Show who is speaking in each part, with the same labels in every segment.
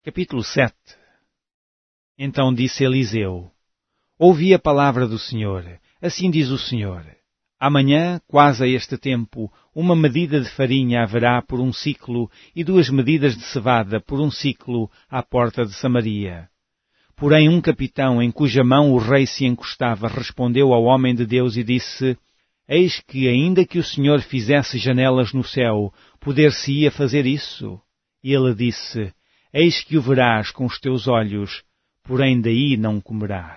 Speaker 1: Capítulo 7. Então disse Eliseu: Ouvi a palavra do Senhor, assim diz o Senhor. Amanhã, quase a este tempo, uma medida de farinha haverá por um siclo e 2 medidas de cevada por um siclo à porta de Samaria. Porém um capitão em cuja mão o rei se encostava respondeu ao homem de Deus e disse: Eis que, ainda que o Senhor fizesse janelas no céu, poder-se-ia fazer isso? E ele disse: Eis que o verás com os teus olhos, porém daí não comerás.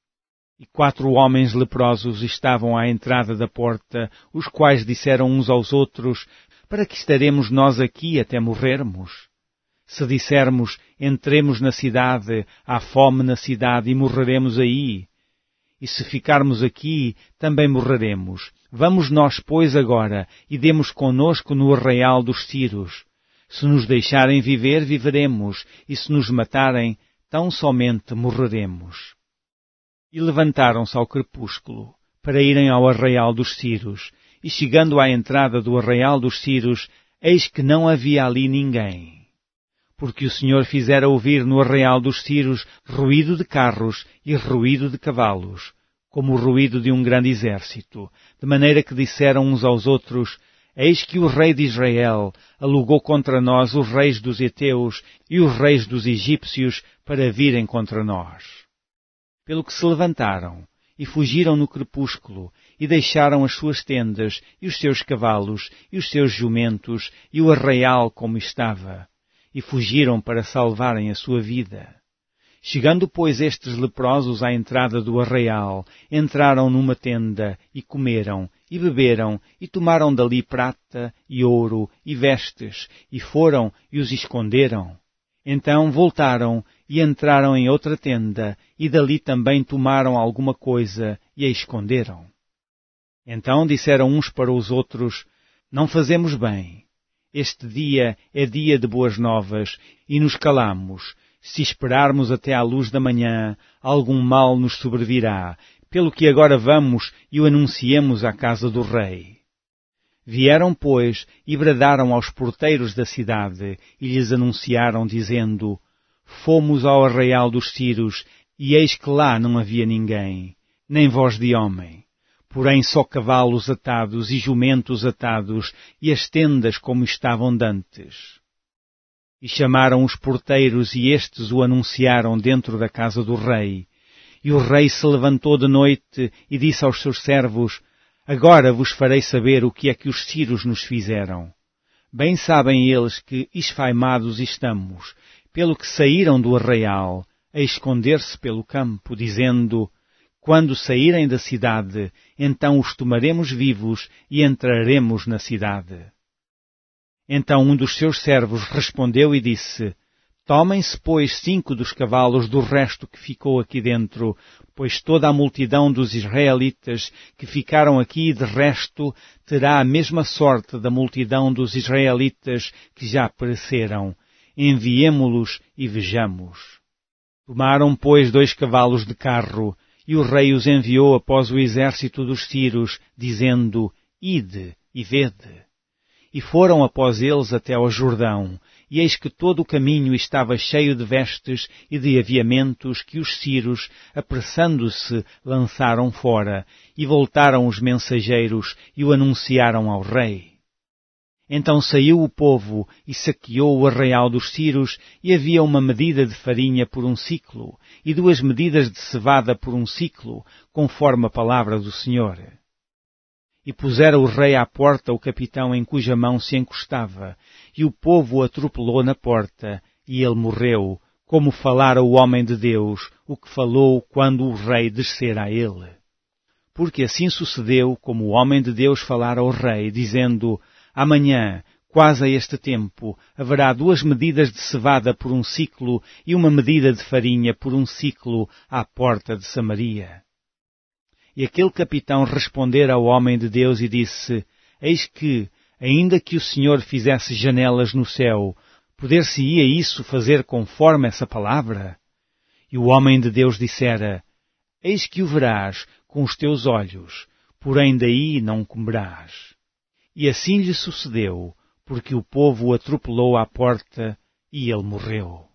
Speaker 1: E 4 homens leprosos estavam à entrada da porta, os quais disseram uns aos outros: Para que estaremos nós aqui até morrermos? Se dissermos: Entremos na cidade, há fome na cidade e morreremos aí. E se ficarmos aqui, também morreremos. Vamos nós, pois, agora, e demos conosco no arraial dos Sírios. Se nos deixarem viver, viveremos, e se nos matarem, tão somente morreremos. E levantaram-se ao crepúsculo, para irem ao arraial dos Sírios, e chegando à entrada do arraial dos Sírios, eis que não havia ali ninguém. Porque o Senhor fizera ouvir no arraial dos Sírios ruído de carros e ruído de cavalos, como o ruído de um grande exército, de maneira que disseram uns aos outros: Eis que o rei de Israel alugou contra nós os reis dos heteus e os reis dos egípcios para virem contra nós. Pelo que se levantaram e fugiram no crepúsculo e deixaram as suas tendas e os seus cavalos e os seus jumentos e o arraial como estava, e fugiram para salvarem a sua vida. Chegando, pois, estes leprosos à entrada do arraial, entraram numa tenda, e comeram, e beberam, e tomaram dali prata, e ouro, e vestes, e foram, e os esconderam. Então voltaram, e entraram em outra tenda, e dali também tomaram alguma coisa, e a esconderam. Então disseram uns para os outros: Não fazemos bem. Este dia é dia de boas novas, e nos calamos. Se esperarmos até à luz da manhã, algum mal nos sobrevirá, pelo que agora vamos e o anunciemos à casa do rei. Vieram, pois, e bradaram aos porteiros da cidade, e lhes anunciaram, dizendo: Fomos ao arraial dos Sírios, e eis que lá não havia ninguém, nem voz de homem, porém só cavalos atados e jumentos atados, e as tendas como estavam dantes. E chamaram os porteiros, e estes o anunciaram dentro da casa do rei. E o rei se levantou de noite e disse aos seus servos: Agora vos farei saber o que é que os sírios nos fizeram. Bem sabem eles que esfaimados estamos, pelo que saíram do arraial, a esconder-se pelo campo, dizendo: Quando saírem da cidade, então os tomaremos vivos e entraremos na cidade. Então um dos seus servos respondeu e disse: Tomem-se, pois, 5 dos cavalos do resto que ficou aqui dentro, pois toda a multidão dos israelitas que ficaram aqui de resto terá a mesma sorte da multidão dos israelitas que já pereceram. Enviemo-los e vejamos. Tomaram, pois, 2 cavalos de carro, e o rei os enviou após o exército dos sírios, dizendo: Ide e vede. E foram após eles até ao Jordão, e eis que todo o caminho estava cheio de vestes e de aviamentos que os sírios, apressando-se, lançaram fora, e voltaram os mensageiros e o anunciaram ao rei. Então saiu o povo e saqueou o arraial dos sírios, e havia uma medida de farinha por um siclo, e 2 medidas de cevada por um siclo, conforme a palavra do Senhor. E pusera o rei à porta o capitão em cuja mão se encostava, e o povo o atropelou na porta, e ele morreu, como falara o homem de Deus, o que falou quando o rei descera a ele. Porque assim sucedeu, como o homem de Deus falara ao rei, dizendo: Amanhã, quase a este tempo, haverá 2 medidas de cevada por um siclo, e uma medida de farinha por um siclo à porta de Samaria. E aquele capitão respondera ao homem de Deus e disse: Eis que, ainda que o Senhor fizesse janelas no céu, poder-se-ia isso fazer conforme essa palavra? E o homem de Deus dissera: Eis que o verás com os teus olhos, porém daí não comerás. E assim lhe sucedeu, porque o povo o atropelou à porta, e ele morreu.